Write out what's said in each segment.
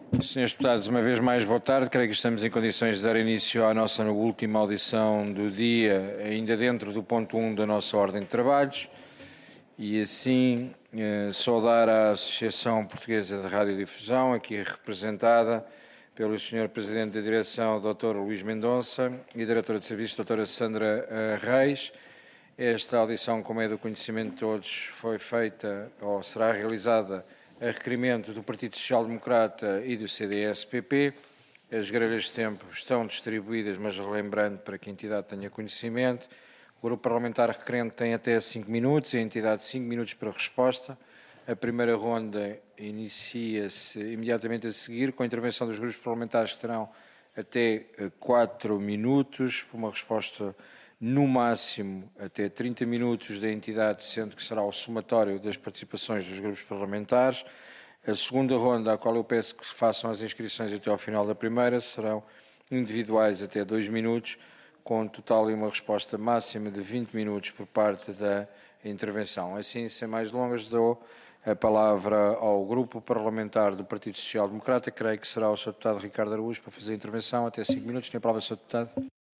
Senhores deputados, uma vez mais, boa tarde. Creio que estamos em condições de dar início à nossa última audição do dia, ainda dentro do ponto 1 da nossa ordem de trabalhos, e assim saudar a Associação Portuguesa de Radiodifusão, aqui representada pelo Sr. Presidente da Direção, Dr. Luís Mendonça, e Diretora de Serviços, Dra. Sandra Reis. Esta audição, como é do conhecimento de todos, foi feita ou será realizada a requerimento do Partido Social Democrata e do CDS-PP. As grelhas de tempo estão distribuídas, mas relembrando para que a entidade tenha conhecimento. O grupo parlamentar requerente tem até 5 minutos e a entidade 5 minutos para resposta. A primeira ronda inicia-se imediatamente a seguir, com a intervenção dos grupos parlamentares que terão até 4 minutos, por uma resposta no máximo até 30 minutos da entidade, sendo que será o somatório das participações dos grupos parlamentares. A segunda ronda, a qual eu peço que façam as inscrições até ao final da primeira, serão individuais até 2 minutos, com um total e uma resposta máxima de 20 minutos por parte da intervenção. Assim, sem mais delongas, dou a palavra ao Grupo Parlamentar do Partido Social Democrata. Creio que será o Sr. Deputado Ricardo Araújo para fazer a intervenção. Até 5 minutos. Tem a palavra, Sr. Deputado.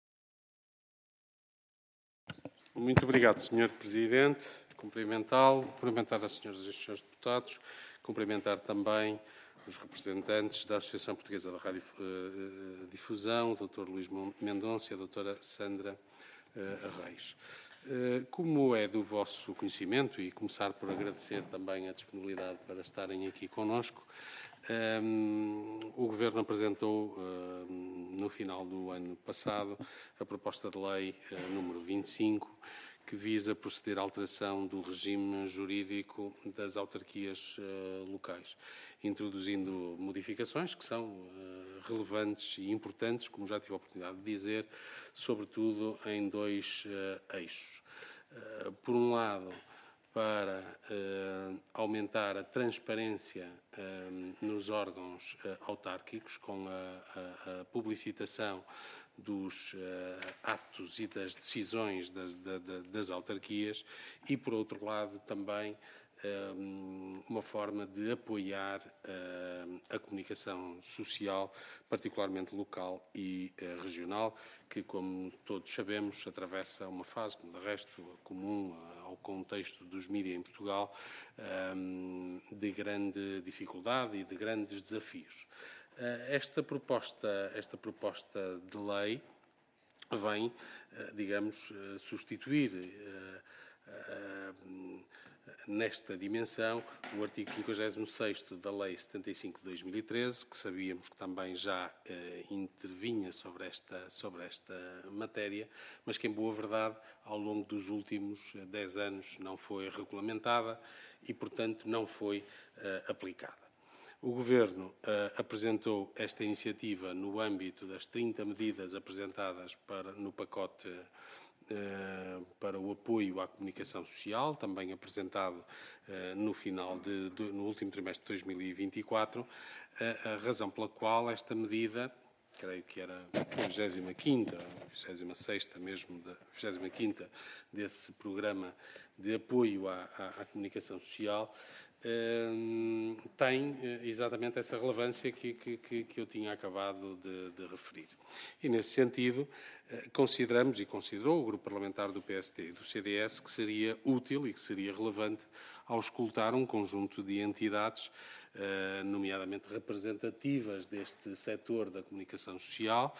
Muito obrigado, Sr. Presidente. Cumprimentar as senhoras e os senhores deputados, cumprimentar também os representantes da Associação Portuguesa de Radiodifusão, o Dr. Luís Mendonça e a Dra. Sandra Reis. Como é do vosso conhecimento, e começar por agradecer também a disponibilidade para estarem aqui conosco, o Governo apresentou no final do ano passado a proposta de lei número 25, que visa proceder à alteração do regime jurídico das autarquias locais, introduzindo modificações que são relevantes e importantes, como já tive a oportunidade de dizer, sobretudo em 2 eixos. Por um lado, para aumentar a transparência nos órgãos autárquicos, com a publicitação dos atos e das decisões das autarquias, e, por outro lado, também uma forma de apoiar a comunicação social, particularmente local e regional, que, como todos sabemos, atravessa uma fase, como de resto comum ao contexto dos mídias em Portugal, de grande dificuldade e de grandes desafios. Esta proposta de lei vem, digamos, substituir nesta dimensão o artigo 56º da Lei 75 de 2013, que sabíamos que também já intervinha sobre esta matéria, mas que, em boa verdade, ao longo dos últimos 10 anos não foi regulamentada e, portanto, não foi aplicada. O Governo apresentou esta iniciativa no âmbito das 30 medidas apresentadas no pacote para o apoio à comunicação social, também apresentado no último trimestre de 2024, a razão pela qual esta medida, creio que era a 25ª, 26ª mesmo, 25ª desse programa de apoio à comunicação social, tem exatamente essa relevância que eu tinha acabado de referir. E, nesse sentido, consideramos e considerou o Grupo Parlamentar do PSD e do CDS que seria útil e que seria relevante auscultar um conjunto de entidades, nomeadamente representativas deste setor da comunicação social,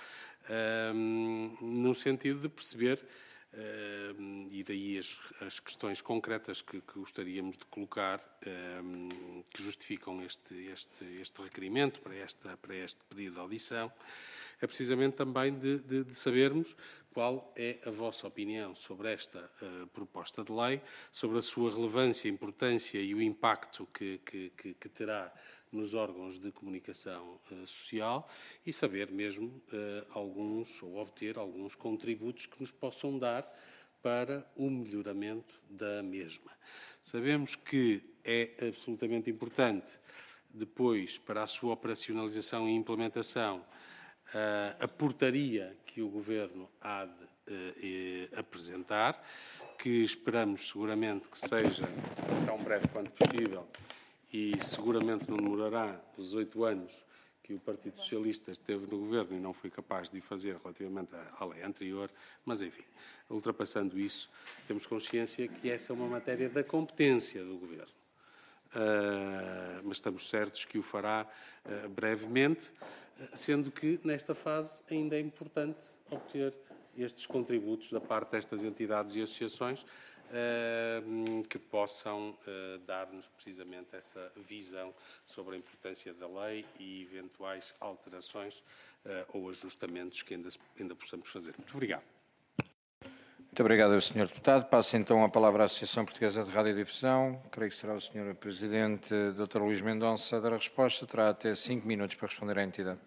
no sentido de perceber, e daí as questões concretas que gostaríamos de colocar, que justificam este requerimento para este pedido de audição, é precisamente também de sabermos qual é a vossa opinião sobre esta proposta de lei, sobre a sua relevância, importância e o impacto que terá nos órgãos de comunicação social, e saber mesmo obter alguns contributos que nos possam dar para o melhoramento da mesma. Sabemos que é absolutamente importante, depois, para a sua operacionalização e implementação, a portaria que o Governo há de apresentar, que esperamos seguramente que seja tão breve quanto possível, e seguramente não demorará os 8 anos que o Partido Socialista esteve no Governo e não foi capaz de fazer relativamente à lei anterior, mas enfim, ultrapassando isso, temos consciência que essa é uma matéria da competência do Governo. Mas estamos certos que o fará brevemente, sendo que nesta fase ainda é importante obter estes contributos da parte destas entidades e associações que possam dar-nos precisamente essa visão sobre a importância da lei e eventuais alterações ou ajustamentos que ainda possamos fazer. Muito obrigado. Muito obrigado, Sr. Deputado. Passo então a palavra à Associação Portuguesa de Radiodifusão. Creio que será o Sr. Presidente, Dr. Luís Mendonça, a dar a resposta. Terá até 5 minutos para responder à entidade.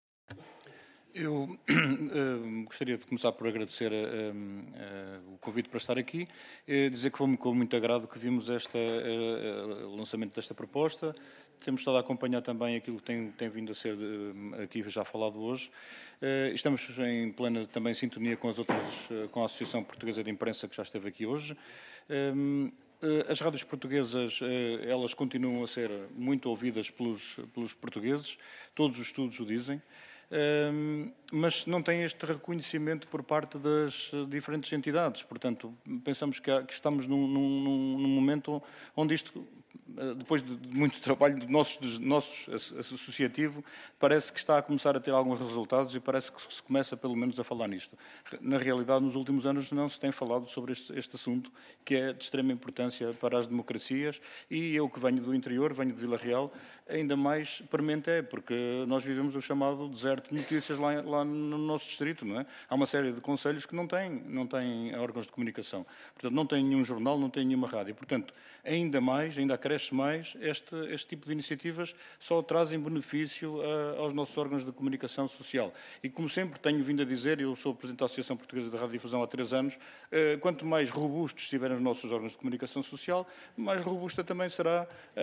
Eu gostaria de começar por agradecer o convite para estar aqui, dizer que foi com muito agrado que vimos o lançamento desta proposta. Temos estado a acompanhar também aquilo que tem vindo a ser aqui já falado hoje. Estamos em plena também sintonia com com a Associação Portuguesa de Imprensa, que já esteve aqui hoje. As rádios portuguesas, elas continuam a ser muito ouvidas pelos portugueses, todos os estudos o dizem. Mas não tem este reconhecimento por parte das diferentes entidades. Portanto, pensamos que estamos num momento onde isto, depois de muito trabalho do nosso associativo, parece que está a começar a ter alguns resultados e parece que se começa pelo menos a falar nisto. Na realidade, nos últimos anos não se tem falado sobre este assunto, que é de extrema importância para as democracias, e eu que venho do interior, venho de Vila Real, ainda mais premente porque nós vivemos o chamado deserto de notícias lá no nosso distrito, não é? Há uma série de concelhos que não têm órgãos de comunicação. Portanto, não tem nenhum jornal, não tem nenhuma rádio. Portanto, ainda acresce mais, este tipo de iniciativas só trazem benefício aos nossos órgãos de comunicação social. E como sempre tenho vindo a dizer, eu sou Presidente da Associação Portuguesa de Radiodifusão há 3 anos, quanto mais robustos estiverem os nossos órgãos de comunicação social, mais robusta também será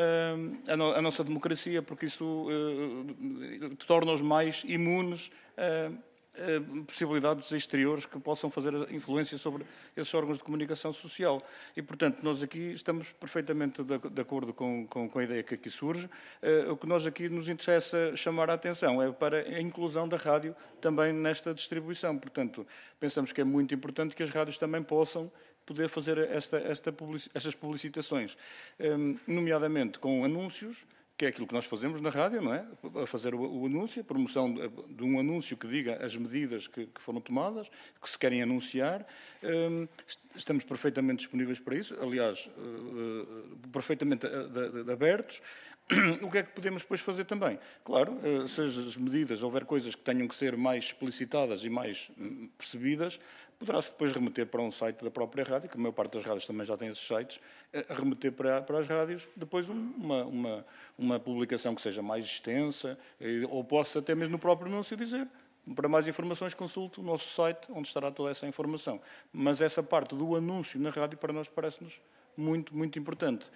a nossa democracia, porque isso torna-os mais imunes possibilidades exteriores que possam fazer influência sobre esses órgãos de comunicação social. E, portanto, nós aqui estamos perfeitamente de acordo com a ideia que aqui surge. O que nós aqui nos interessa chamar a atenção é para a inclusão da rádio também nesta distribuição. Portanto, pensamos que é muito importante que as rádios também possam poder fazer estas publicitações, nomeadamente com anúncios, que é aquilo que nós fazemos na rádio, não é? A fazer o anúncio, a promoção de um anúncio que diga as medidas que foram tomadas, que se querem anunciar. Estamos perfeitamente disponíveis para isso, aliás, perfeitamente abertos. O que é que podemos depois fazer também? Claro, se as medidas, houver coisas que tenham que ser mais explicitadas e mais percebidas, poderá-se depois remeter para um site da própria rádio, que a maior parte das rádios também já tem esses sites, remeter para as rádios, depois uma publicação que seja mais extensa, ou possa até mesmo no próprio anúncio dizer: para mais informações consulte o nosso site, onde estará toda essa informação. Mas essa parte do anúncio na rádio para nós parece-nos muito, muito importante.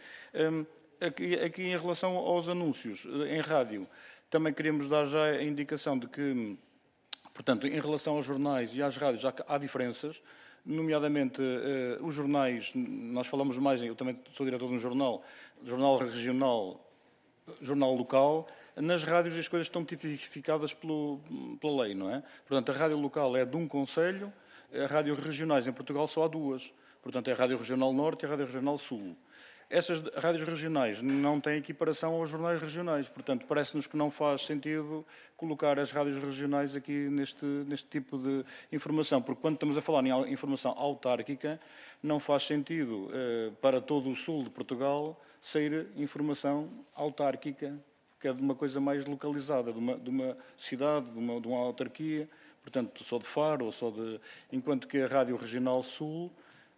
Aqui em relação aos anúncios em rádio, também queríamos dar já a indicação de que, portanto, em relação aos jornais e às rádios há diferenças, nomeadamente os jornais, nós falamos mais, eu também sou diretor de um jornal regional, jornal local. Nas rádios as coisas estão tipificadas pela lei, não é? Portanto, a rádio local é de um concelho, as rádios regionais em Portugal só há 2. Portanto, é a Rádio Regional Norte e a Rádio Regional Sul. Essas rádios regionais não têm equiparação aos jornais regionais, portanto, parece-nos que não faz sentido colocar as rádios regionais aqui neste tipo de informação, porque quando estamos a falar em informação autárquica, não faz sentido para todo o sul de Portugal sair informação autárquica, que é de uma coisa mais localizada, de uma cidade, de uma autarquia, portanto, só de Faro, ou só de... Enquanto que a Rádio Regional Sul,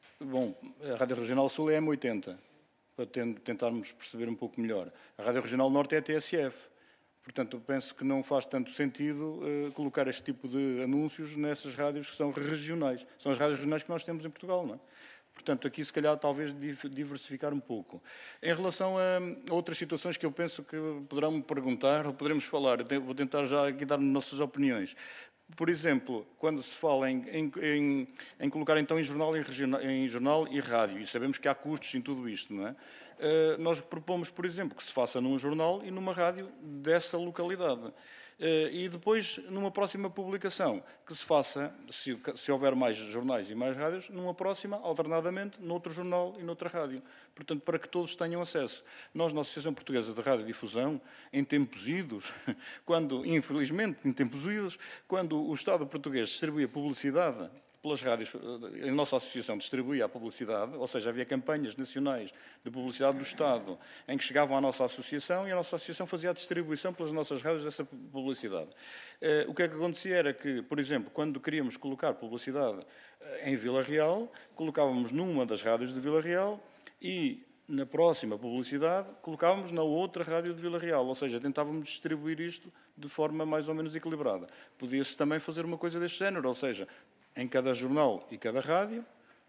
a Rádio Regional Sul é M80, para tentarmos perceber um pouco melhor. A Rádio Regional Norte é a TSF. Portanto, eu penso que não faz tanto sentido colocar este tipo de anúncios nessas rádios que são regionais. São as rádios regionais que nós temos em Portugal, não é? Portanto, aqui se calhar talvez diversificar um pouco. Em relação a outras situações que eu penso que poderão me perguntar ou poderemos falar, vou tentar já aqui dar nossas opiniões. Por exemplo, quando se fala em colocar então em jornal e rádio, e sabemos que há custos em tudo isto, não é? nós propomos, por exemplo, que se faça num jornal e numa rádio dessa localidade. E depois, numa próxima publicação, que se faça, se houver mais jornais e mais rádios, numa próxima, alternadamente, noutro jornal e noutra rádio. Portanto, para que todos tenham acesso. Nós, na Associação Portuguesa de Radiodifusão, em tempos idos, infelizmente, em tempos idos, quando o Estado português distribuía publicidade pelas rádios, a nossa associação distribuía a publicidade, ou seja, havia campanhas nacionais de publicidade do Estado em que chegavam à nossa associação e a nossa associação fazia a distribuição pelas nossas rádios dessa publicidade. O que é que acontecia era que, por exemplo, quando queríamos colocar publicidade em Vila Real, colocávamos numa das rádios de Vila Real e na próxima publicidade colocávamos na outra rádio de Vila Real, ou seja, tentávamos distribuir isto de forma mais ou menos equilibrada. Podia-se também fazer uma coisa deste género, ou seja, em cada jornal e cada rádio,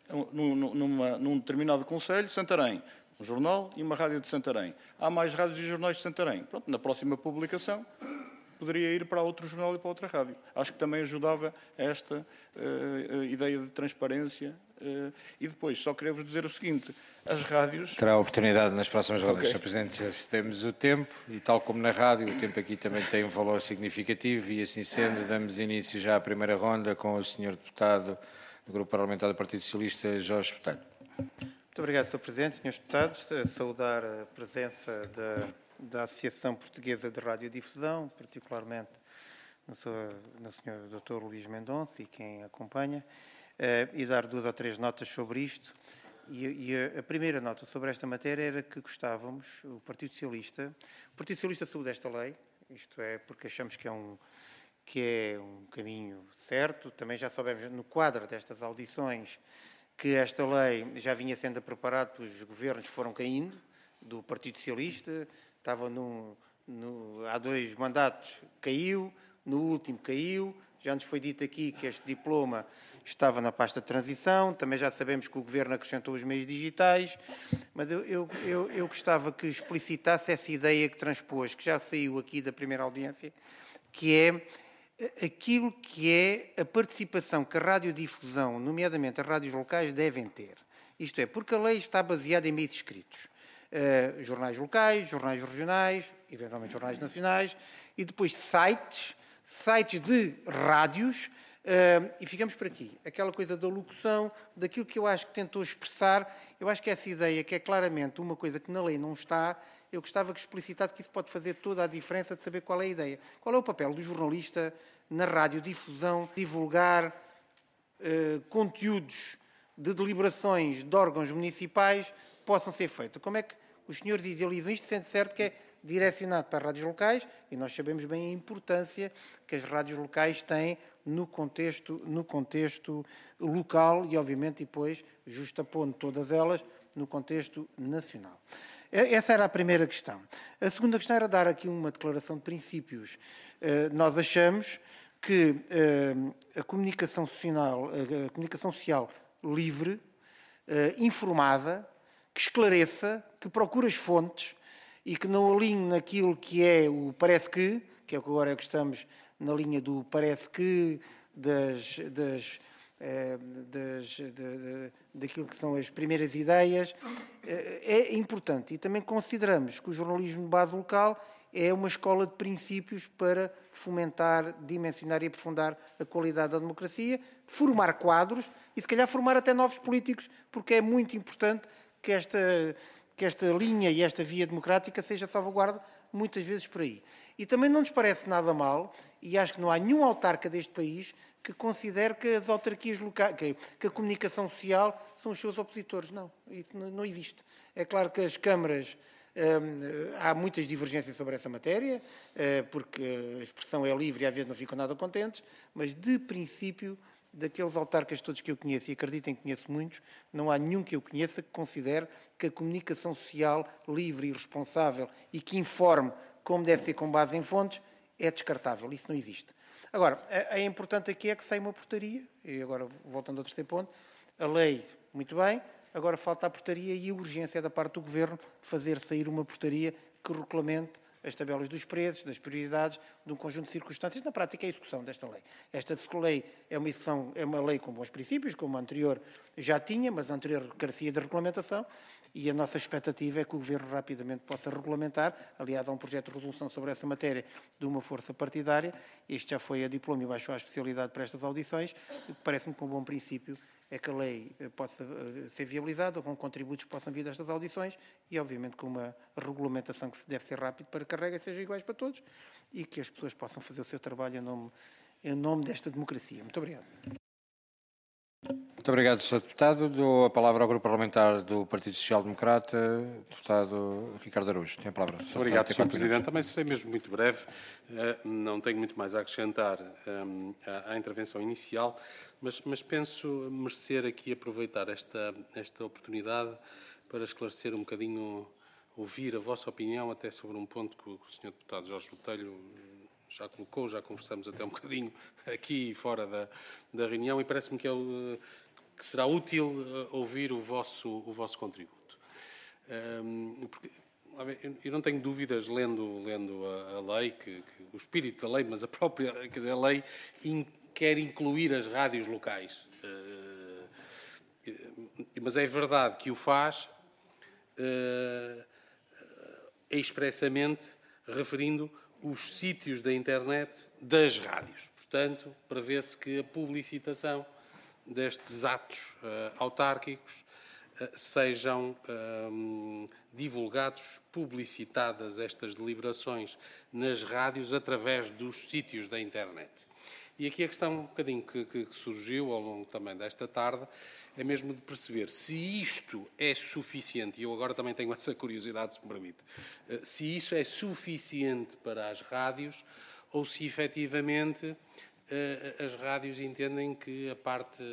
num determinado concelho, Santarém, um jornal e uma rádio de Santarém. Há mais rádios e jornais de Santarém. Pronto, na próxima publicação poderia ir para outro jornal e para outra rádio. Acho que também ajudava a esta ideia de transparência. E depois, só queria vos dizer o seguinte, as rádios... Terá a oportunidade nas próximas rodas, Sr. Presidente, se temos o tempo, e tal como na rádio, o tempo aqui também tem um valor significativo, e assim sendo, damos início já à primeira ronda com o Sr. Deputado do Grupo Parlamentar do Partido Socialista, Jorge Botelho. Muito obrigado, Sr. Presidente, Srs. Deputados. Saudar a presença da Associação Portuguesa de Radiodifusão, particularmente no Sr. Dr. Luís Mendonça e quem acompanha, e dar 2 ou 3 notas sobre isto. E a primeira nota sobre esta matéria era que gostávamos, o Partido Socialista saúde esta lei, isto é, porque achamos que é um caminho certo. Também já soubemos, no quadro destas audições, que esta lei já vinha sendo preparada pelos governos que foram caindo, do Partido Socialista, estava há 2 mandatos, caiu, no último caiu, já nos foi dito aqui que este diploma estava na pasta de transição, também já sabemos que o Governo acrescentou os meios digitais, mas eu gostava que explicitasse essa ideia que transpôs, que já saiu aqui da primeira audiência, que é aquilo que é a participação que a radiodifusão, nomeadamente as rádios locais, devem ter. Isto é, porque a lei está baseada em meios escritos. Jornais locais, jornais regionais, eventualmente jornais nacionais, e depois sites de rádios, e ficamos por aqui. Aquela coisa da locução, daquilo que eu acho que tentou expressar, eu acho que essa ideia, que é claramente uma coisa que na lei não está, eu gostava que explicitasse que isso pode fazer toda a diferença de saber qual é a ideia. Qual é o papel do jornalista na radiodifusão, divulgar conteúdos de deliberações de órgãos municipais possam ser feitos. Como é que os senhores idealizam isto, sendo certo que é direcionado para as rádios locais, e nós sabemos bem a importância que as rádios locais têm no contexto local e, obviamente, depois, justapondo todas elas, no contexto nacional. Essa era a primeira questão. A segunda questão era dar aqui uma declaração de princípios. Nós achamos que a comunicação social livre, informada, que esclareça, que procure as fontes e que não alinhe naquilo que é o parece que é o que agora é que estamos na linha do parece que, daquilo que são as primeiras ideias, é importante. E também consideramos que o jornalismo de base local é uma escola de princípios para fomentar, dimensionar e aprofundar a qualidade da democracia, formar quadros e, se calhar, formar até novos políticos, porque é muito importante que esta linha e esta via democrática seja salvaguarda muitas vezes por aí. E também não nos parece nada mal, e acho que não há nenhum autarca deste país que considere que as autarquias locais, que a comunicação social são os seus opositores. Não, isso não existe. É claro que as câmaras, há muitas divergências sobre essa matéria, porque a expressão é livre e às vezes não ficam nada contentes, mas de princípio, daqueles autarcas todos que eu conheço, e acreditem que conheço muitos, não há nenhum que eu conheça que considere que a comunicação social livre e responsável e que informe como deve ser com base em fontes é descartável. Isso não existe. Agora, é importante aqui é que saia uma portaria, e agora voltando ao terceiro ponto, a lei, muito bem, agora falta a portaria e a urgência da parte do Governo de fazer sair uma portaria que regulamente as tabelas dos preços, das prioridades, de um conjunto de circunstâncias. Na prática, é a execução desta lei. Esta lei é uma lei com bons princípios, como a anterior já tinha, mas a anterior carecia de regulamentação, e a nossa expectativa é que o Governo rapidamente possa regulamentar. Aliás, há um projeto de resolução sobre essa matéria de uma força partidária. Este já foi a diploma e baixou a especialidade para estas audições. Parece-me que um bom princípio é que a lei possa ser viabilizada, com contributos que possam vir destas audições e, obviamente, com uma regulamentação que deve ser rápida para que a regra seja iguais para todos e que as pessoas possam fazer o seu trabalho em nome desta democracia. Muito obrigado. Muito obrigado, Sr. Deputado. Dou a palavra ao Grupo Parlamentar do Partido Social Democrata, Deputado Ricardo Araújo. Tem a palavra. Muito obrigado, Sr. Presidente. Também serei mesmo muito breve. Não tenho muito mais a acrescentar à intervenção inicial, mas penso merecer aqui aproveitar esta oportunidade para esclarecer um bocadinho, ouvir a vossa opinião até sobre um ponto que o Sr. Deputado Jorge Botelho já colocou, já conversamos até um bocadinho aqui e fora da reunião e parece-me que será útil ouvir o vosso contributo. Porque, eu não tenho dúvidas, lendo a lei, que o espírito da lei, mas a própria, quer dizer, a lei quer incluir as rádios locais. Mas é verdade que o faz expressamente referindo os sítios da internet das rádios. Portanto, prevê-se que a publicitação destes atos autárquicos sejam divulgados, publicitadas estas deliberações nas rádios através dos sítios da internet. E aqui a questão um bocadinho que surgiu ao longo também desta tarde é mesmo de perceber se isto é suficiente, e eu agora também tenho essa curiosidade, se me permite, se isso é suficiente para as rádios ou se efetivamente as rádios entendem que a parte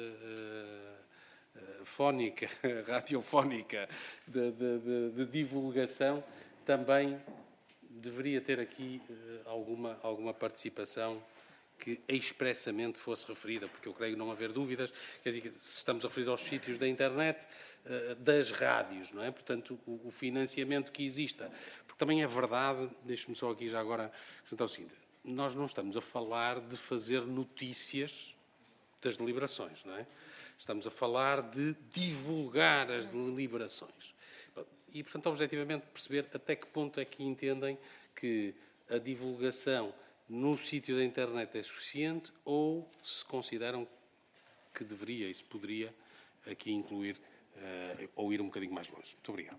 fónica, radiofónica de divulgação também deveria ter aqui alguma participação que expressamente fosse referida, porque eu creio não haver dúvidas, quer dizer, se estamos a referir aos sítios da internet, das rádios, não é? Portanto, o financiamento que exista. Porque também é verdade, deixe-me só aqui já agora acrescentar o seguinte, nós não estamos a falar de fazer notícias das deliberações, não é? Estamos a falar de divulgar as deliberações. E, portanto, objetivamente perceber até que ponto é que entendem que a divulgação no sítio da internet é suficiente ou se consideram que deveria e se poderia aqui incluir ou ir um bocadinho mais longe. Muito obrigado.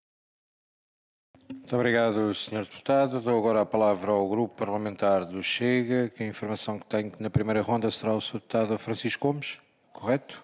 Muito obrigado, Sr. Deputado. Dou agora a palavra ao Grupo Parlamentar do Chega, que a informação que tenho que na primeira ronda será o Sr. Deputado Francisco Gomes, correto?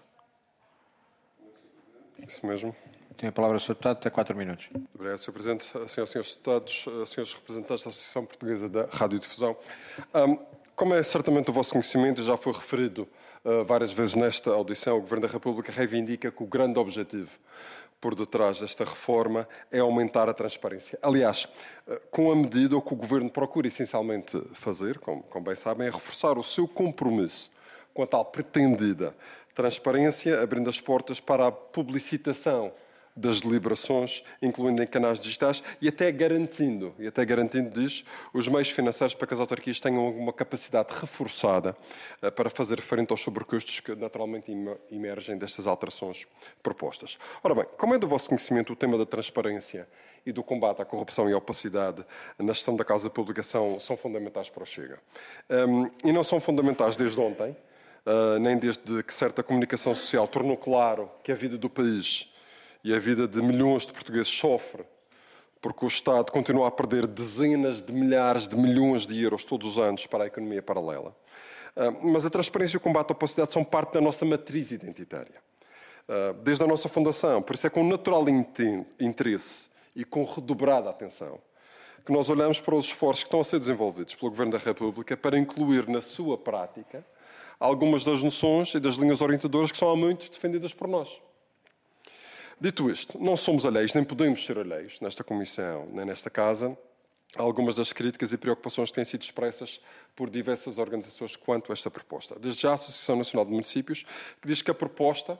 Isso mesmo. Tem a palavra o Sr. Deputado, até 4 minutos. Obrigado, Sr. Presidente. Senhores deputados, senhores representantes da Associação Portuguesa da Radiodifusão. Como é certamente do vosso conhecimento, já foi referido várias vezes nesta audição, o Governo da República reivindica que o grande objetivo por detrás desta reforma é aumentar a transparência. Aliás, com a medida, o que o Governo procura essencialmente fazer, como bem sabem, é reforçar o seu compromisso com a tal pretendida transparência, abrindo as portas para a publicitação das deliberações, incluindo em canais digitais, e até garantindo, diz, os meios financeiros para que as autarquias tenham uma capacidade reforçada para fazer frente aos sobrecustos que naturalmente emergem destas alterações propostas. Ora bem, como é do vosso conhecimento, o tema da transparência e do combate à corrupção e à opacidade na gestão da causa pública são fundamentais para o Chega. E não são fundamentais desde ontem, nem desde que certa comunicação social tornou claro que a vida do país e a vida de milhões de portugueses sofre porque o Estado continua a perder dezenas de milhares de milhões de euros todos os anos para a economia paralela. Mas a transparência e o combate à opacidade são parte da nossa matriz identitária. Desde a nossa fundação, por isso é com natural interesse e com redobrada atenção que nós olhamos para os esforços que estão a ser desenvolvidos pelo Governo da República para incluir na sua prática algumas das noções e das linhas orientadoras que são há muito defendidas por nós. Dito isto, não somos alheios, nem podemos ser alheios nesta Comissão, nem nesta Casa, a algumas das críticas e preocupações que têm sido expressas por diversas organizações quanto a esta proposta. Desde já a Associação Nacional de Municípios, que diz que a proposta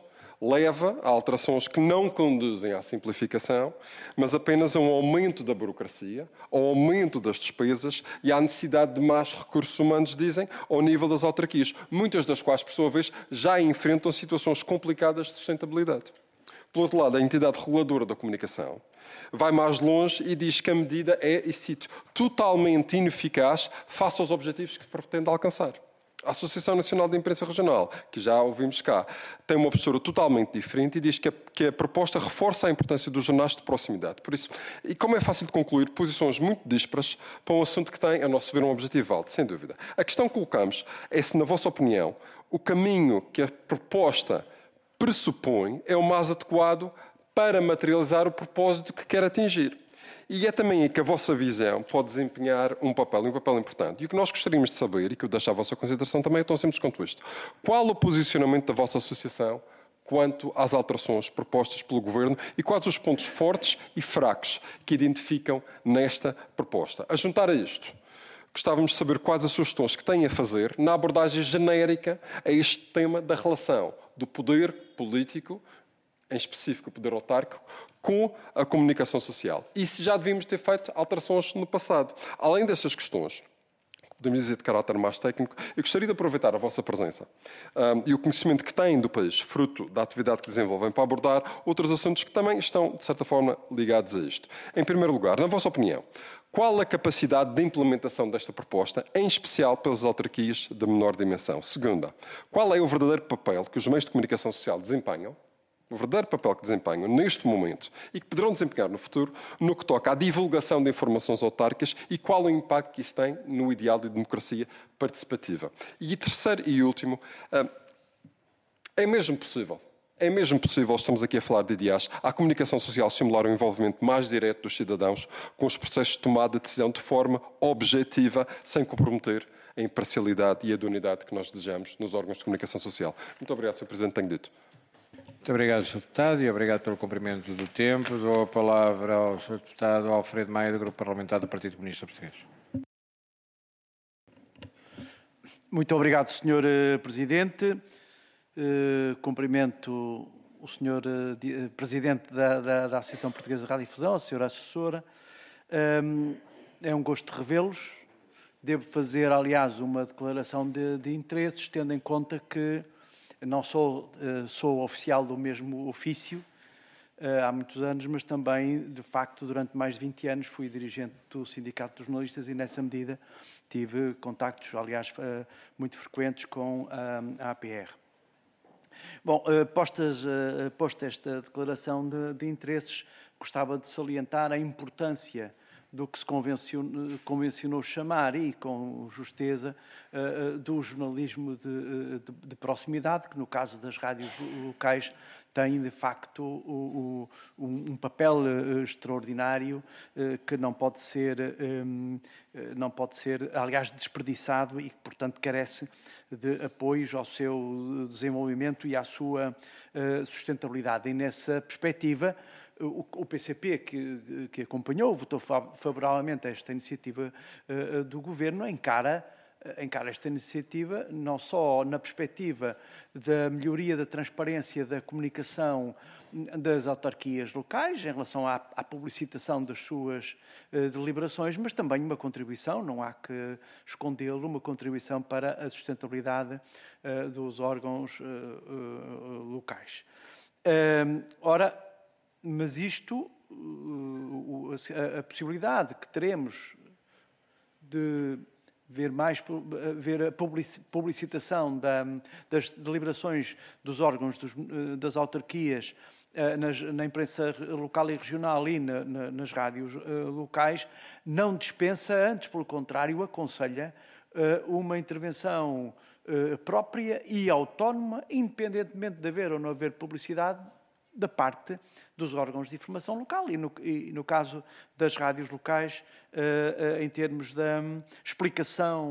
leva a alterações que não conduzem à simplificação, mas apenas a um aumento da burocracia, ao aumento das despesas e à necessidade de mais recursos humanos, dizem, ao nível das autarquias, muitas das quais, por sua vez, já enfrentam situações complicadas de sustentabilidade. Por outro lado, a entidade reguladora da comunicação vai mais longe e diz que a medida é, e cito, totalmente ineficaz face aos objetivos que pretende alcançar. A Associação Nacional de Imprensa Regional, que já ouvimos cá, tem uma postura totalmente diferente e diz que a proposta reforça a importância dos jornais de proximidade. Por isso, e como é fácil de concluir, posições muito díspares para um assunto que tem, a nosso ver, um objetivo alto, sem dúvida. A questão que colocamos é se, na vossa opinião, o caminho que a proposta pressupõe é o mais adequado para materializar o propósito que quer atingir. E é também aí que a vossa visão pode desempenhar um papel importante. E o que nós gostaríamos de saber, e que eu deixo à vossa consideração também, é tão simples quanto isto. Qual o posicionamento da vossa associação quanto às alterações propostas pelo Governo e quais os pontos fortes e fracos que identificam nesta proposta? A juntar a isto, gostávamos de saber quais as sugestões que têm a fazer na abordagem genérica a este tema da relação do poder político, em específico o poder autárquico, com a comunicação social. E se já devíamos ter feito alterações no passado. Além destas questões, podemos dizer de caráter mais técnico, eu gostaria de aproveitar a vossa presença e o conhecimento que têm do país, fruto da atividade que desenvolvem, para abordar outros assuntos que também estão, de certa forma, ligados a isto. Em primeiro lugar, na vossa opinião, qual a capacidade de implementação desta proposta, em especial pelas autarquias de menor dimensão? Segunda, qual é o verdadeiro papel que os meios de comunicação social desempenham, o verdadeiro papel que desempenham neste momento e que poderão desempenhar no futuro no que toca à divulgação de informações autárquicas e qual o impacto que isso tem no ideal de democracia participativa? E terceiro e último, é mesmo possível, estamos aqui a falar de ideais, a comunicação social estimular o envolvimento mais direto dos cidadãos com os processos de tomada de decisão de forma objetiva, sem comprometer a imparcialidade e a idoneidade que nós desejamos nos órgãos de comunicação social. Muito obrigado, Sr. Presidente, tenho dito. Muito obrigado, Sr. Deputado, e obrigado pelo cumprimento do tempo. Dou a palavra ao Sr. Deputado Alfredo Maia, do Grupo Parlamentar do Partido Comunista Português. Muito obrigado, Sr. Presidente. Cumprimento o Sr. Presidente da Associação Portuguesa de Radiodifusão, a Sra. Assessora. É um gosto revê-los. Devo fazer, aliás, uma declaração de interesses, tendo em conta que não sou oficial do mesmo ofício há muitos anos, mas também, de facto, durante mais de 20 anos fui dirigente do Sindicato dos Jornalistas e, nessa medida, tive contactos, aliás, muito frequentes com a APR. Bom, posta esta declaração de interesses, gostava de salientar a importância do que se convencionou chamar, e com justeza, do jornalismo de proximidade, que no caso das rádios locais tem de facto um papel extraordinário que não pode ser, aliás, desperdiçado e que, portanto, carece de apoios ao seu desenvolvimento e à sua sustentabilidade. E nessa perspectiva, o PCP, que acompanhou, votou favoravelmente a esta iniciativa do Governo, encara esta iniciativa não só na perspectiva da melhoria da transparência da comunicação das autarquias locais em relação à publicitação das suas deliberações, mas também uma contribuição, não há que escondê-lo, uma contribuição para a sustentabilidade dos órgãos locais. Mas isto, a possibilidade que teremos de ver a publicitação das deliberações dos órgãos das autarquias na imprensa local e regional e nas rádios locais, não dispensa, antes, pelo contrário, aconselha uma intervenção própria e autónoma, independentemente de haver ou não haver publicidade, da parte dos órgãos de informação local e no caso das rádios locais, em termos da explicação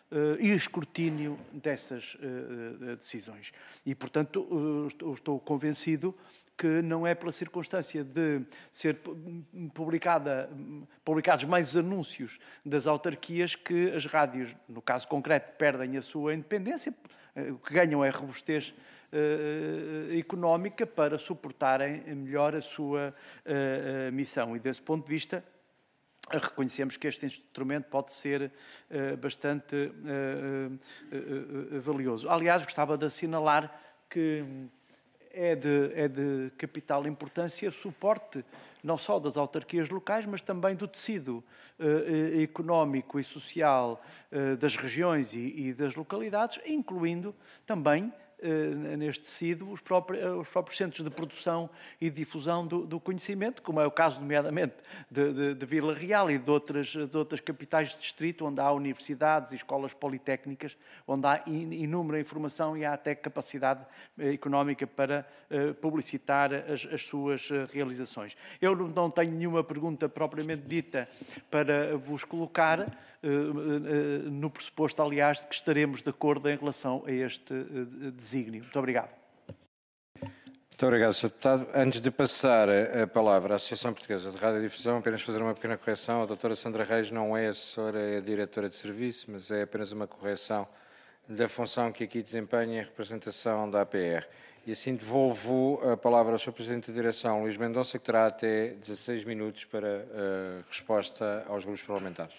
e escrutínio dessas decisões. E, portanto, estou convencido que não é pela circunstância de ser publicados mais anúncios das autarquias que as rádios, no caso concreto, perdem a sua independência. O que ganham é robustez económica para suportarem melhor a sua missão. E, desse ponto de vista, reconhecemos que este instrumento pode ser bastante valioso. Aliás, gostava de assinalar que é de capital importância o suporte não só das autarquias locais, mas também do tecido económico e social das regiões e das localidades, incluindo também neste tecido os próprios centros de produção e difusão do conhecimento, como é o caso, nomeadamente, de Vila Real e de outras capitais de distrito, onde há universidades e escolas politécnicas, onde há inúmera informação e há até capacidade económica para publicitar as suas realizações. Eu não tenho nenhuma pergunta propriamente dita para vos colocar, no pressuposto, aliás, de que estaremos de acordo em relação a este desígnio. Muito obrigado. Muito obrigado, Sr. Deputado. Antes de passar a palavra à Associação Portuguesa de Radiodifusão, apenas fazer uma pequena correção. A doutora Sandra Reis não é assessora, é diretora de serviço, mas é apenas uma correção da função que aqui desempenha em representação da APR. E assim devolvo a palavra ao Sr. Presidente da Direção, Luís Mendonça, que terá até 16 minutos para a resposta aos grupos parlamentares.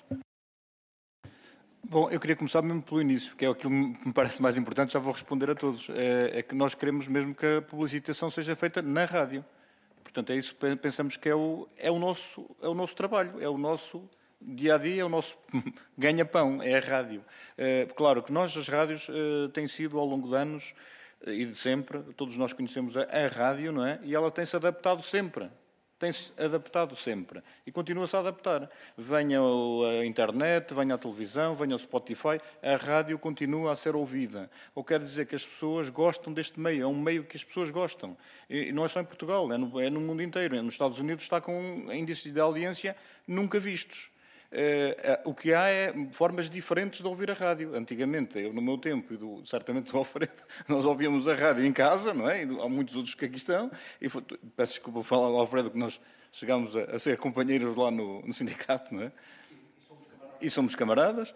Bom, eu queria começar mesmo pelo início, que é aquilo que me parece mais importante, já vou responder a todos. É que nós queremos mesmo que a publicitação seja feita na rádio. Portanto, é isso que pensamos que é o nosso trabalho, é o nosso dia-a-dia, é o nosso ganha-pão, é a rádio. Claro que nós, as rádios, têm sido ao longo de anos e de sempre, todos nós conhecemos a rádio, não é? E ela tem-se adaptado sempre. Tem-se adaptado sempre e continua-se a adaptar. Venha a internet, venha a televisão, venha o Spotify, a rádio continua a ser ouvida. Ou quer dizer que as pessoas gostam deste meio, é um meio que as pessoas gostam. E não é só em Portugal, é no mundo inteiro. Nos Estados Unidos está com índices de audiência nunca vistos. O que há é formas diferentes de ouvir a rádio. Antigamente, eu no meu tempo, e certamente do Alfredo, nós ouvíamos a rádio em casa, não é? E há muitos outros que aqui estão. E peço desculpa falar ao Alfredo que nós chegámos a ser companheiros lá no sindicato, não é? E somos camaradas.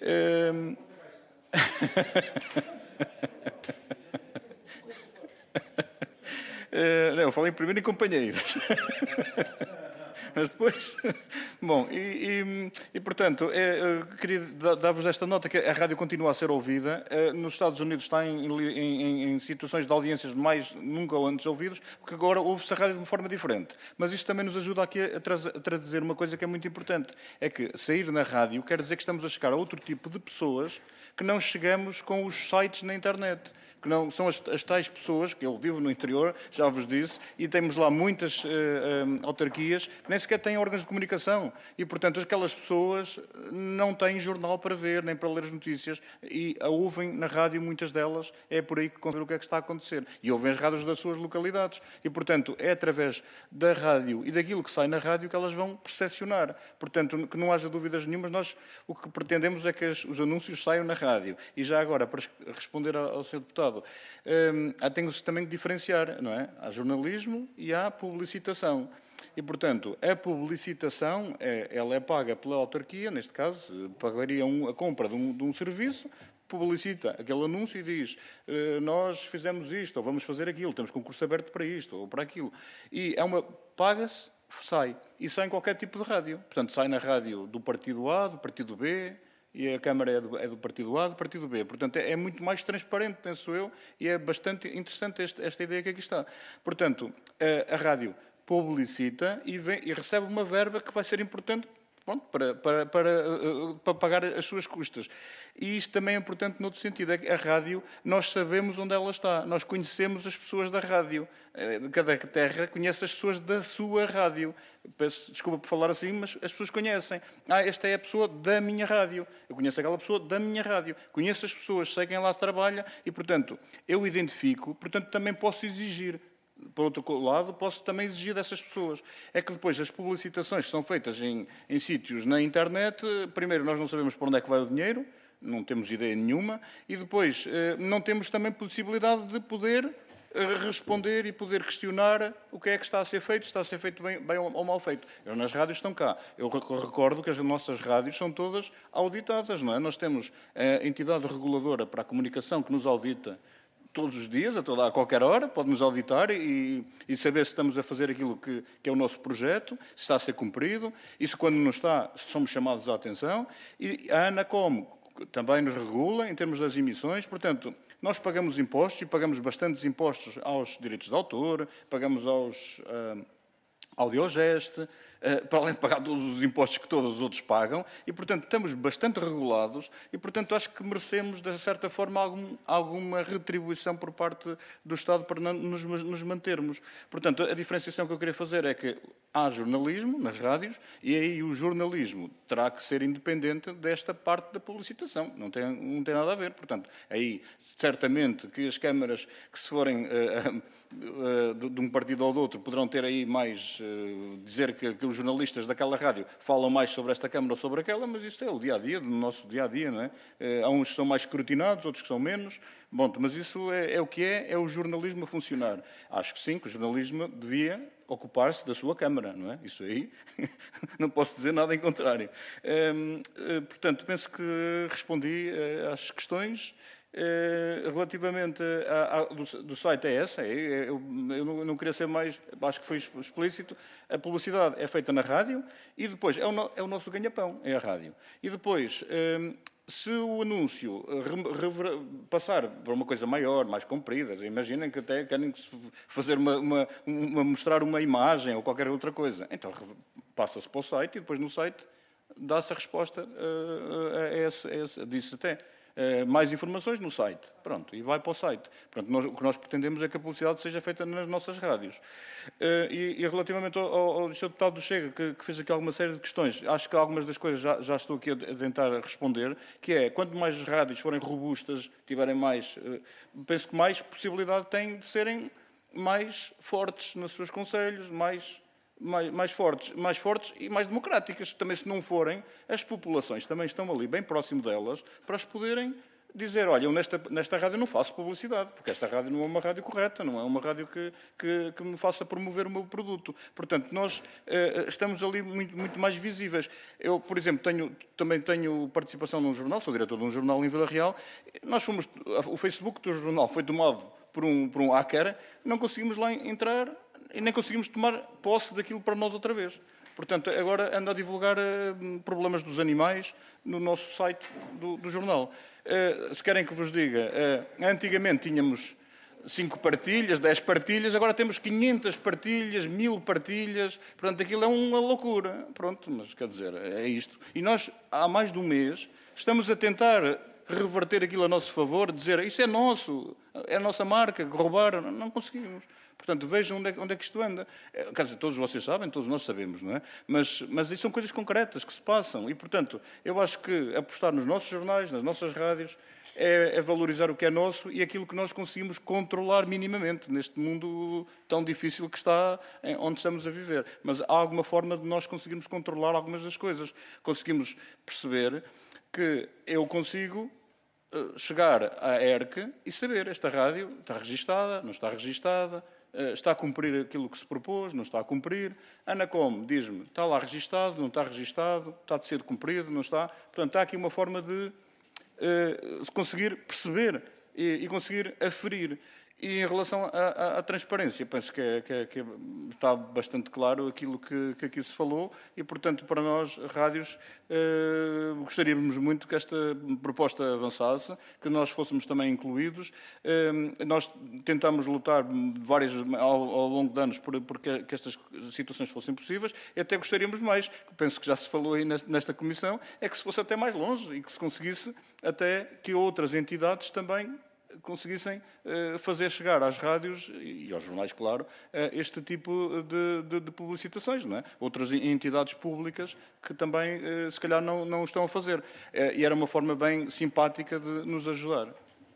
Não, eu falei primeiro em companheiros. Mas depois... Bom, portanto, queria dar-vos esta nota, que a rádio continua a ser ouvida. Nos Estados Unidos está em situações de audiências mais nunca antes ouvidos, porque agora ouve-se a rádio de uma forma diferente. Mas isto também nos ajuda aqui a trazer uma coisa que é muito importante. É que sair na rádio quer dizer que estamos a chegar a outro tipo de pessoas que não chegamos com os sites na internet. Que não são as tais pessoas, que eu vivo no interior, já vos disse, e temos lá muitas autarquias que nem sequer têm órgãos de comunicação. E, portanto, aquelas pessoas não têm jornal para ver, nem para ler as notícias, e a ouvem na rádio, muitas delas, é por aí que conseguem ver o que é que está a acontecer. E ouvem as rádios das suas localidades. E, portanto, é através da rádio e daquilo que sai na rádio que elas vão percepcionar. Portanto, que não haja dúvidas nenhumas, nós o que pretendemos é que os anúncios saiam na rádio. E já agora, para responder ao Sr. Deputado, tem-se também que diferenciar, não é? Há jornalismo e há publicitação. E, portanto, a publicitação ela é paga pela autarquia, neste caso, pagaria a compra de um serviço, publicita aquele anúncio e diz nós fizemos isto, ou vamos fazer aquilo, temos concurso aberto para isto ou para aquilo. E paga-se, sai. E sai em qualquer tipo de rádio. Portanto, sai na rádio do partido A, do partido B, e a Câmara é do partido A, do partido B. Portanto, é muito mais transparente, penso eu, e é bastante interessante esta ideia que aqui está. Portanto, a rádio publicita e recebe uma verba que vai ser importante para pagar as suas custas. E isto também é importante noutro sentido, é que a rádio, nós sabemos onde ela está, nós conhecemos as pessoas da rádio. Cada terra conhece as pessoas da sua rádio. Peço desculpa por falar assim, mas as pessoas conhecem. Esta é a pessoa da minha rádio. Eu conheço aquela pessoa da minha rádio. Conheço as pessoas, sei quem lá trabalha e, portanto, eu identifico, portanto, também posso exigir. Por outro lado, posso também exigir dessas pessoas. É que depois as publicitações que são feitas em sítios na internet, primeiro, nós não sabemos para onde é que vai o dinheiro, não temos ideia nenhuma, e depois não temos também possibilidade de poder responder e poder questionar o que é que está a ser feito bem ou mal feito. Nas rádios estão cá. Eu recordo que as nossas rádios são todas auditadas, não é? Nós temos a entidade reguladora para a comunicação que nos audita todos os dias, a qualquer hora, pode-nos auditar e saber se estamos a fazer aquilo que é o nosso projeto, se está a ser cumprido, e se quando não está, somos chamados à atenção. E a ANACOM também nos regula em termos das emissões, portanto, nós pagamos impostos e pagamos bastantes impostos aos direitos de autor, pagamos aos Audiogeste, para além de pagar todos os impostos que todos os outros pagam, e, portanto, estamos bastante regulados e, portanto, acho que merecemos, de certa forma, alguma retribuição por parte do Estado para nos mantermos. Portanto, a diferenciação que eu queria fazer é que há jornalismo nas rádios e aí o jornalismo terá que ser independente desta parte da publicitação. Não tem nada a ver. Portanto, aí, certamente, que as câmaras que se forem de um partido ou do outro poderão ter aí mais, dizer que os jornalistas daquela rádio falam mais sobre esta Câmara ou sobre aquela, mas isto é o dia-a-dia, do nosso dia-a-dia, não é? Há uns que são mais escrutinados, outros que são menos. Bom, mas isso é o que é o jornalismo a funcionar. Acho que sim, que o jornalismo devia ocupar-se da sua Câmara, não é? Isso aí, não posso dizer nada em contrário. Portanto, penso que respondi às questões. Relativamente do site é essa, eu não queria ser mais, acho que foi explícito, a publicidade é feita na rádio e depois é o nosso ganha-pão, é a rádio. E depois, se o anúncio passar para uma coisa maior, mais comprida, imaginem que até querem fazer mostrar uma imagem ou qualquer outra coisa, então passa-se para o site e depois no site dá-se a resposta disso até. Mais informações no site. Pronto, e vai para o site. Pronto, o que nós pretendemos é que a publicidade seja feita nas nossas rádios. E relativamente ao Sr. Deputado do Chega, que fez aqui alguma série de questões, acho que algumas das coisas já estou aqui a tentar responder, que é, quanto mais as rádios forem robustas, tiverem mais... penso que mais possibilidade têm de serem mais fortes nos seus conselhos, mais fortes e mais democráticas. Também, se não forem, as populações também estão ali bem próximo delas para as poderem dizer, olha, eu nesta rádio não faço publicidade, porque esta rádio não é uma rádio correta, não é uma rádio que me faça promover o meu produto. Portanto, nós estamos ali muito mais visíveis. Eu, por exemplo, também tenho participação num jornal, sou diretor de um jornal em Vila Real. O Facebook do jornal foi tomado por um hacker, não conseguimos lá entrar e nem conseguimos tomar posse daquilo para nós outra vez. Portanto, agora ando a divulgar problemas dos animais no nosso site do jornal. Se querem que vos diga, antigamente tínhamos 5 partilhas, 10 partilhas, agora temos 500 partilhas, 1000 partilhas. Portanto, aquilo é uma loucura. Pronto, mas quer dizer, é isto. E nós, há mais de um mês, estamos a tentar reverter aquilo a nosso favor, dizer, isso é nosso, é a nossa marca, roubar, não conseguimos. Portanto, vejam onde é que isto anda. Quer dizer, todos vocês sabem, todos nós sabemos, não é? Mas isso são coisas concretas que se passam. E, portanto, eu acho que apostar nos nossos jornais, nas nossas rádios, é valorizar o que é nosso e aquilo que nós conseguimos controlar minimamente neste mundo tão difícil que está, onde estamos a viver. Mas há alguma forma de nós conseguirmos controlar algumas das coisas. Conseguimos perceber que eu consigo chegar à ERC e saber, esta rádio está registada, não está registada, está a cumprir aquilo que se propôs, não está a cumprir. A ANACOM diz-me, está lá registado, não está registado, está de ser cumprido, não está. Portanto, há aqui uma forma de conseguir perceber e conseguir aferir. E em relação à transparência, penso que está bastante claro aquilo que aqui se falou e, portanto, para nós, rádios, gostaríamos muito que esta proposta avançasse, que nós fôssemos também incluídos. Nós tentamos lutar ao longo de anos por que estas situações fossem possíveis e até gostaríamos mais, penso que já se falou aí nesta comissão, é que se fosse até mais longe e que se conseguisse até que outras entidades também conseguissem fazer chegar às rádios e aos jornais, claro, este tipo de publicitações, não é? Outras entidades públicas que também, se calhar, não o estão a fazer. E era uma forma bem simpática de nos ajudar.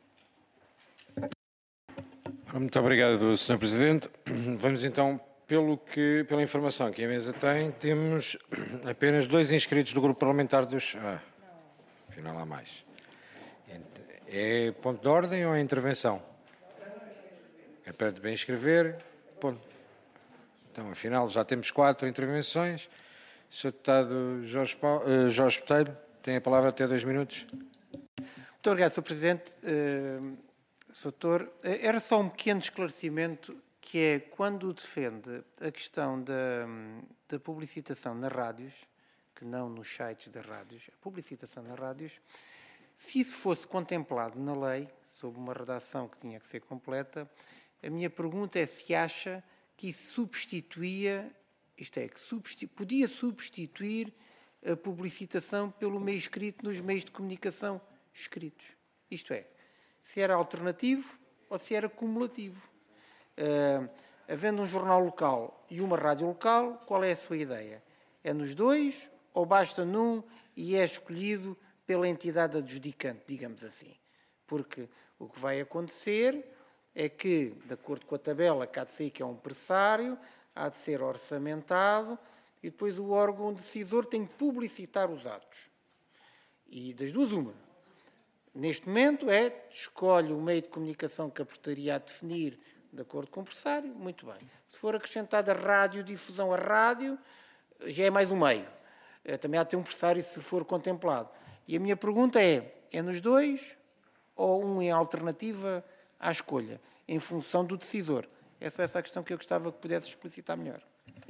Muito obrigado, Sr. Presidente. Vamos então, pela informação que a mesa tem, temos apenas 2 inscritos do Grupo Parlamentar dos... afinal há mais. É ponto de ordem ou é intervenção? É para bem escrever. Ponto. Então, afinal, já temos 4 intervenções. Sr. Deputado Jorge Botelho, tem a palavra até 2 minutos. Muito obrigado, Sr. Presidente. Sr. Doutor, era só um pequeno esclarecimento, que é quando defende a questão da publicitação nas rádios, que não nos sites das rádios, a publicitação nas rádios, se isso fosse contemplado na lei, sob uma redação que tinha que ser completa, a minha pergunta é se acha que isso substituía, isto é, que podia substituir a publicitação pelo meio escrito nos meios de comunicação escritos. Isto é, se era alternativo ou se era cumulativo. Havendo um jornal local e uma rádio local, qual é a sua ideia? É nos dois ou basta num e é escolhido pela entidade adjudicante, digamos assim? Porque o que vai acontecer é que, de acordo com a tabela que há de ser que é um pressário, há de ser orçamentado e depois o órgão decisor tem que publicitar os atos. E das duas, uma. Neste momento escolhe o meio de comunicação que a portaria há de definir de acordo com o pressário, muito bem. Se for acrescentada a radiodifusão a rádio, já é mais um meio. Também há de ter um pressário se for contemplado. E a minha pergunta é nos dois ou um em alternativa à escolha, em função do decisor? Essa é a questão que eu gostava que pudesse explicitar melhor.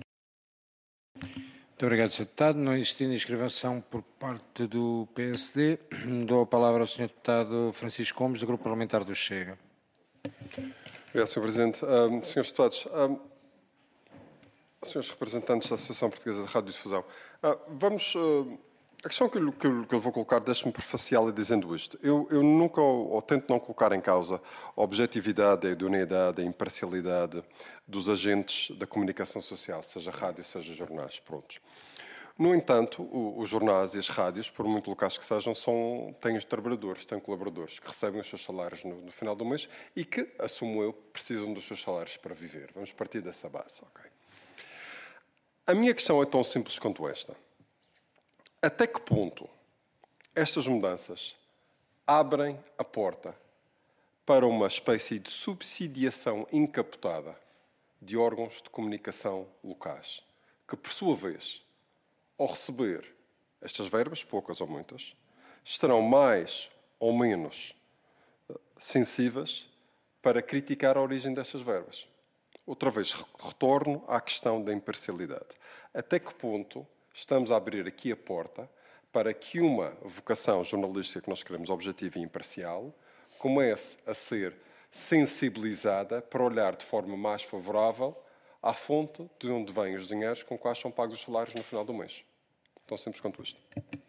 Muito obrigado, Sr. Deputado. Não existindo inscrição por parte do PSD, dou a palavra ao Sr. Deputado Francisco Gomes, do Grupo Parlamentar do Chega. Obrigado, Sr. Presidente. Senhores Deputados, senhores representantes da Associação Portuguesa de Radiodifusão, a questão que eu vou colocar, deixe-me prefaciá-la dizendo isto. Eu nunca, ou tento não colocar em causa a objetividade, a idoneidade, a imparcialidade dos agentes da comunicação social, seja rádio, seja jornais, prontos. No entanto, os jornais e as rádios, por muito locais que sejam, têm os trabalhadores, têm colaboradores que recebem os seus salários no final do mês e que, assumo eu, precisam dos seus salários para viver. Vamos partir dessa base, ok? A minha questão é tão simples quanto esta. Até que ponto estas mudanças abrem a porta para uma espécie de subsidiação encapotada de órgãos de comunicação locais, que, por sua vez, ao receber estas verbas, poucas ou muitas, estarão mais ou menos sensíveis para criticar a origem destas verbas? Outra vez, retorno à questão da imparcialidade. Até que ponto estamos a abrir aqui a porta para que uma vocação jornalística que nós queremos objetiva e imparcial comece a ser sensibilizada para olhar de forma mais favorável à fonte de onde vêm os dinheiros com quais são pagos os salários no final do mês? Tão simples quanto isto.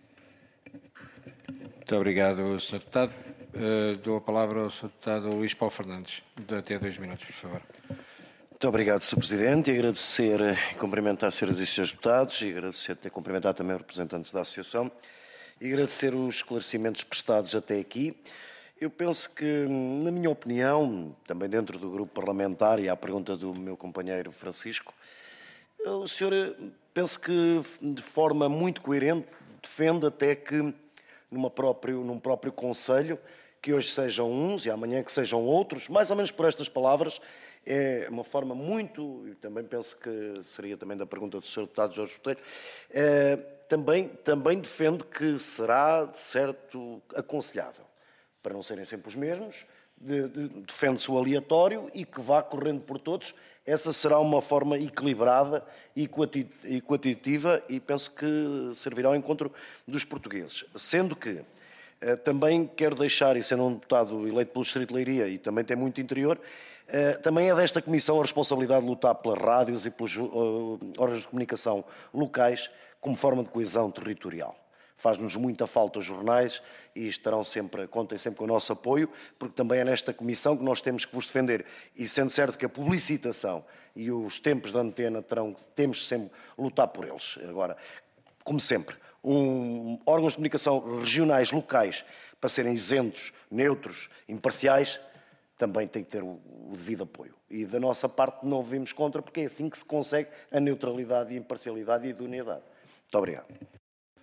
Muito obrigado, Sr. Deputado. Dou a palavra ao Sr. Deputado Luís Paulo Fernandes. Até 2 minutos, por favor. Muito obrigado, Sr. Presidente, e agradecer e cumprimentar as senhoras e senhores deputados, e agradecer ter cumprimentado também os representantes da Associação, e agradecer os esclarecimentos prestados até aqui. Eu penso que, na minha opinião, também dentro do grupo parlamentar, e à pergunta do meu companheiro Francisco, o senhor, penso que de forma muito coerente, defende até que num próprio Conselho, que hoje sejam uns e amanhã que sejam outros, mais ou menos por estas palavras, é uma forma muito, e também penso que seria também da pergunta do Sr. Deputado Jorge Botelho, também defende que será, de certo, aconselhável, para não serem sempre os mesmos, defende-se o aleatório e que vá correndo por todos. Essa será uma forma equilibrada e equitativa e penso que servirá ao encontro dos portugueses. Sendo que também quero deixar, e sendo um deputado eleito pelo Distrito de Leiria e também tem muito interior, também é desta Comissão a responsabilidade de lutar pelas rádios e pelos órgãos de comunicação locais como forma de coesão territorial. Faz-nos muita falta os jornais e contem sempre com o nosso apoio, porque também é nesta Comissão que nós temos que vos defender. E sendo certo que a publicitação e os tempos da antena temos sempre lutar por eles. Agora, como sempre, órgãos de comunicação regionais, locais, para serem isentos, neutros, imparciais, também tem que ter o devido apoio. E da nossa parte não vimos contra, porque é assim que se consegue a neutralidade, a imparcialidade e a idoneidade. Muito obrigado. Muito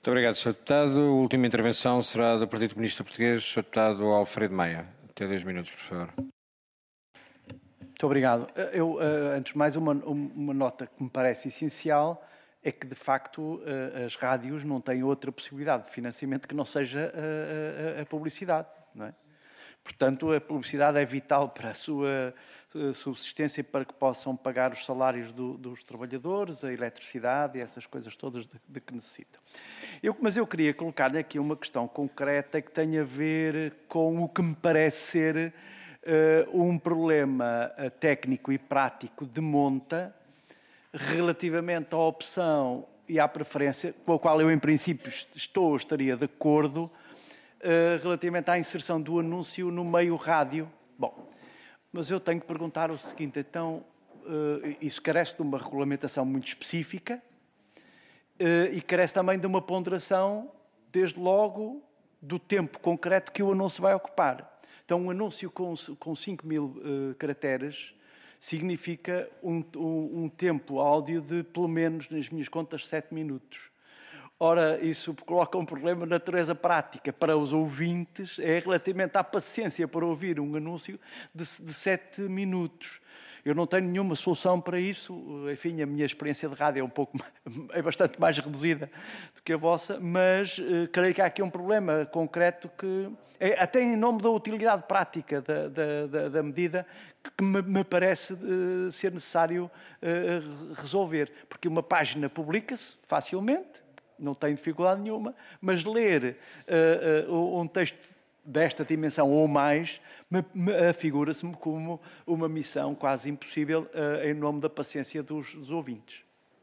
Muito obrigado, Sr. Deputado. A última intervenção será do Partido Comunista Português, Sr. Deputado Alfredo Maia. Até 10 minutos, por favor. Muito obrigado. Eu, antes de mais, uma nota que me parece essencial é que, de facto, as rádios não têm outra possibilidade de financiamento que não seja a publicidade, não é? Portanto, a publicidade é vital para a sua subsistência, para que possam pagar os salários dos trabalhadores, a eletricidade e essas coisas todas de que necessitam. Mas eu queria colocar-lhe aqui uma questão concreta que tem a ver com o que me parece ser um problema técnico e prático de monta relativamente à opção e à preferência, com a qual eu, em princípio, estaria de acordo, relativamente à inserção do anúncio no meio rádio. Bom, mas eu tenho que perguntar o seguinte, então, isso carece de uma regulamentação muito específica e carece também de uma ponderação, desde logo, do tempo concreto que o anúncio vai ocupar. Então, um anúncio com 5.000 caracteres significa um tempo áudio de, pelo menos, nas minhas contas, 7 minutos. Ora, isso coloca um problema de natureza prática para os ouvintes, é relativamente à paciência para ouvir um anúncio de 7 minutos. Eu não tenho nenhuma solução para isso, enfim, a minha experiência de rádio é bastante mais reduzida do que a vossa, mas creio que há aqui um problema concreto que, até em nome da utilidade prática da medida, que me parece ser necessário resolver, porque uma página publica-se facilmente, não tem dificuldade nenhuma, mas ler um texto desta dimensão ou mais afigura-se-me como uma missão quase impossível em nome da paciência dos ouvintes.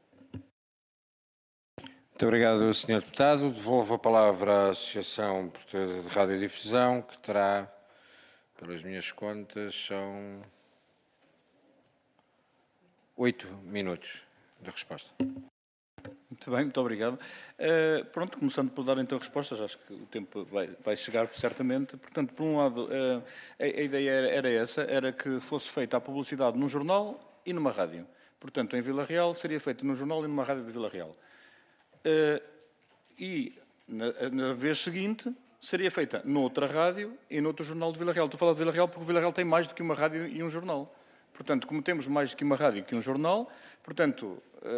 Muito obrigado, Sr. Deputado. Devolvo a palavra à Associação Portuguesa de Radiodifusão, que terá, pelas minhas contas, são 8 minutos de resposta. Muito bem, muito obrigado. Pronto, começando por dar então respostas, acho que o tempo vai chegar certamente. Portanto, por um lado, a ideia era essa, era que fosse feita a publicidade num jornal e numa rádio. Portanto, em Vila Real seria feita num jornal e numa rádio de Vila Real. E na vez seguinte seria feita noutra rádio e noutro jornal de Vila Real. Estou a falar de Vila Real porque Vila Real tem mais do que uma rádio e um jornal. Portanto, como temos mais do que uma rádio que um jornal, portanto,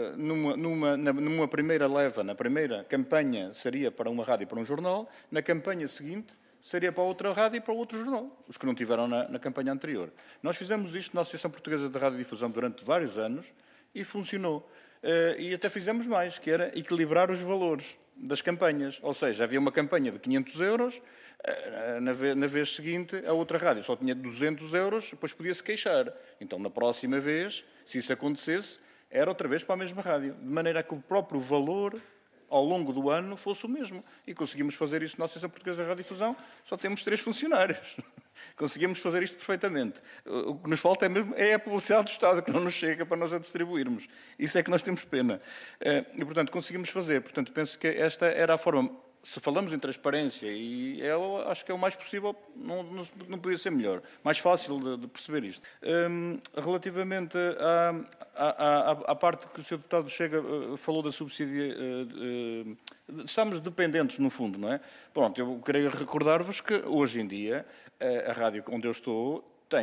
numa primeira leva, na primeira campanha, seria para uma rádio e para um jornal, na campanha seguinte seria para outra rádio e para outro jornal, os que não tiveram na campanha anterior. Nós fizemos isto na Associação Portuguesa de Radiodifusão durante vários anos e funcionou. E até fizemos mais, que era equilibrar os valores das campanhas. Ou seja, havia uma campanha de 500 euros, na vez seguinte a outra rádio só tinha 200 euros, depois podia-se queixar. Então, na próxima vez, se isso acontecesse, era outra vez para a mesma rádio. De maneira que o próprio valor, ao longo do ano, fosse o mesmo. E conseguimos fazer isso na Associação Portuguesa de Radiodifusão, só temos 3 funcionários. Conseguimos fazer isto perfeitamente. O que nos falta é a publicidade do Estado, que não nos chega para nós a distribuirmos. Isso é que nós temos pena. E, portanto, conseguimos fazer. Portanto, penso que esta era a forma. Se falamos em transparência, e eu acho que é o mais possível, não podia ser melhor, mais fácil de perceber isto. Relativamente à parte que o Sr. Deputado falou da subsídia, estamos dependentes, no fundo, não é? Pronto, eu queria recordar-vos que, hoje em dia, a rádio onde eu estou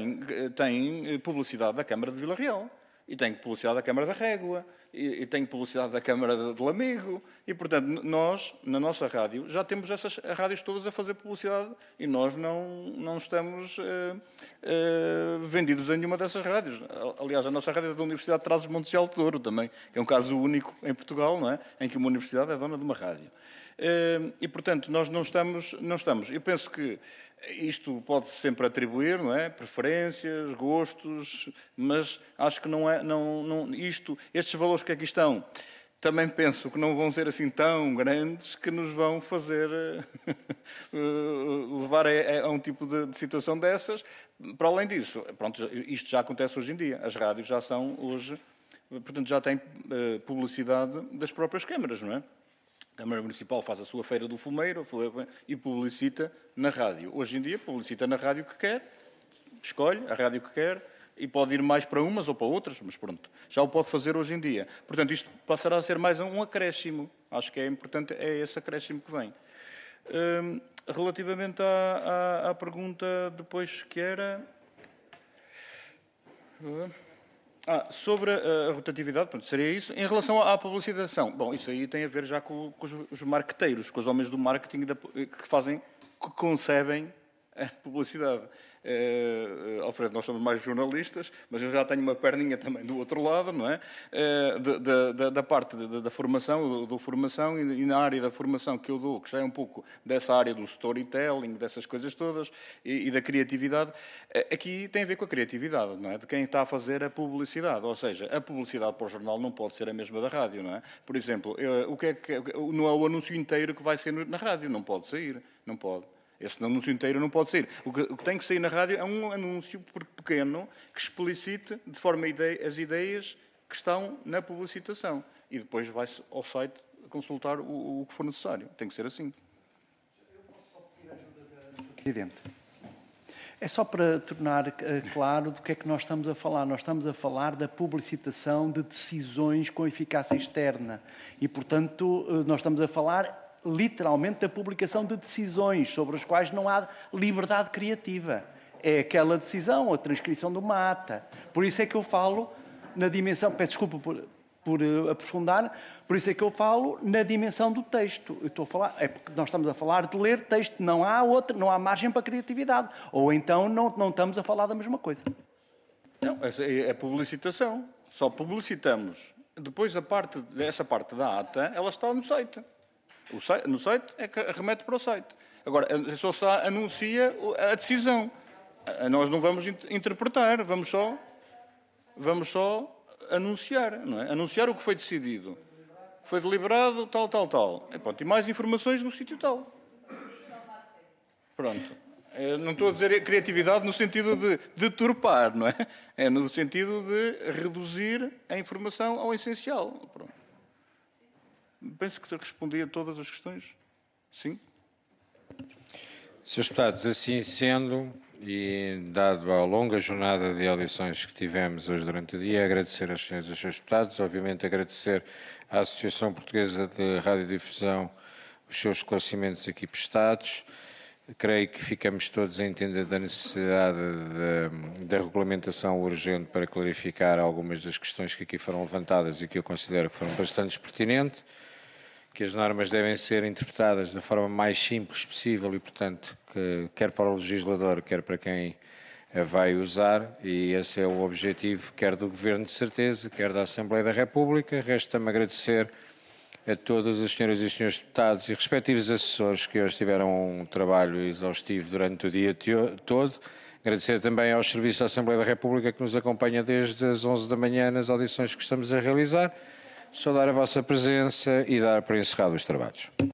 tem publicidade da Câmara de Vila Real. E tem publicidade da Câmara da Régua, e tem publicidade da Câmara de Lamego, e, portanto, nós, na nossa rádio, já temos essas rádios todas a fazer publicidade, e nós não estamos vendidos em nenhuma dessas rádios. Aliás, a nossa rádio é da Universidade de Trás-os-Montes de Alto Douro também, que é um caso único em Portugal, não é? Em que uma universidade é dona de uma rádio. E, portanto, nós não estamos. Eu penso que isto pode-se sempre atribuir, não é? Preferências, gostos, mas acho que não é. Estes valores que aqui estão, também penso que não vão ser assim tão grandes que nos vão fazer levar a um tipo de situação dessas. Para além disso, pronto, isto já acontece hoje em dia. As rádios já são hoje, portanto, já têm publicidade das próprias câmaras, não é? A Câmara Municipal faz a sua feira do fumeiro e publicita na rádio. Hoje em dia, publicita na rádio que quer, escolhe a rádio que quer e pode ir mais para umas ou para outras, mas pronto, já o pode fazer hoje em dia. Portanto, isto passará a ser mais um acréscimo. Acho que é importante, é esse acréscimo que vem. Relativamente à pergunta depois que era... sobre a rotatividade, pronto, seria isso. Em relação à publicitação, bom, isso aí tem a ver já com os marqueteiros, com os homens do marketing que concebem a publicidade. Alfredo, nós somos mais jornalistas, mas eu já tenho uma perninha também do outro lado, não é? Da parte da formação, eu dou formação, e na área da formação que eu dou, que já é um pouco dessa área do storytelling, dessas coisas todas, e da criatividade, aqui tem a ver com a criatividade, não é? De quem está a fazer a publicidade, ou seja, a publicidade para o jornal não pode ser a mesma da rádio, não é? Por exemplo, não é o anúncio inteiro que vai ser na rádio, não pode sair, não pode. Esse anúncio inteiro não pode sair. O que tem que sair na rádio é um anúncio pequeno que explicite de forma as ideias que estão na publicitação. E depois vai-se ao site consultar o que for necessário. Tem que ser assim. Eu posso só pedir a ajuda do Presidente. É só para tornar claro do que é que nós estamos a falar. Nós estamos a falar da publicitação de decisões com eficácia externa. E, portanto, nós estamos a falar literalmente da publicação de decisões sobre as quais não há liberdade criativa. É aquela decisão, a transcrição de uma ata. Por isso é que eu falo na dimensão... Peço desculpa por aprofundar. Por isso é que eu falo na dimensão do texto. Eu estou a falar... É porque nós estamos a falar de ler texto. Não há margem para a criatividade. Ou então não estamos a falar da mesma coisa. Não, é publicitação. Só publicitamos. Depois dessa parte da ata, ela está no site. No site é que remete para o site. Agora, só anuncia a decisão. Nós não vamos interpretar, vamos só anunciar, não é? Anunciar o que foi decidido. Foi deliberado, tal. E mais informações no sítio tal. Pronto. Não estou a dizer criatividade no sentido de deturpar, não é? É no sentido de reduzir a informação ao essencial. Pronto. Penso que respondi a todas as questões. Sim. Senhores deputados, assim sendo, e dado a longa jornada de audições que tivemos hoje durante o dia, agradecer aos senhores e aos senhores deputados, obviamente agradecer à Associação Portuguesa de Radiodifusão os seus esclarecimentos aqui prestados. Creio que ficamos todos a entender da necessidade da regulamentação urgente para clarificar algumas das questões que aqui foram levantadas e que eu considero que foram bastante pertinentes, que as normas devem ser interpretadas da forma mais simples possível e, portanto, quer para o legislador, quer para quem a vai usar, e esse é o objetivo, quer do Governo de certeza, quer da Assembleia da República. Resta-me agradecer a todas as senhoras e senhores deputados e respectivos assessores que hoje tiveram um trabalho exaustivo durante o dia todo. Agradecer também aos serviços da Assembleia da República que nos acompanha desde as 11 da manhã nas audições que estamos a realizar. Saudar a vossa presença e dar por encerrado os trabalhos.